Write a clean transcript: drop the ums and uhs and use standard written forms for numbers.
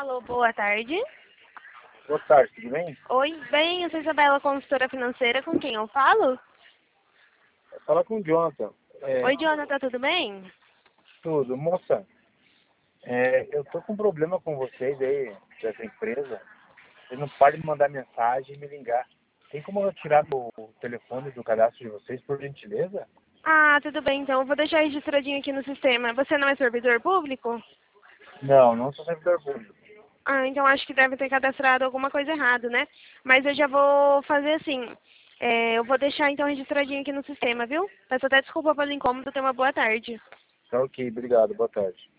Alô, boa tarde. Boa tarde, tudo bem? Oi, bem, eu sou Isabela, consultora financeira, com quem eu falo? Fala com o Jonathan. Oi, Jonathan, tudo bem? Tudo. Moça, eu tô com um problema com vocês aí, dessa empresa. Vocês não podem me mandar mensagem e me ligar. Tem como eu tirar o telefone do cadastro de vocês, por gentileza? Ah, tudo bem, então eu vou deixar registradinho aqui no sistema. Você não é servidor público? Não, não sou servidor público. Ah, então acho que deve ter cadastrado alguma coisa errada, né? Mas eu já vou fazer assim. Eu vou deixar então registradinho aqui no sistema, viu? Peço até desculpa pelo incômodo, tenha uma boa tarde. Tá ok, obrigado, boa tarde.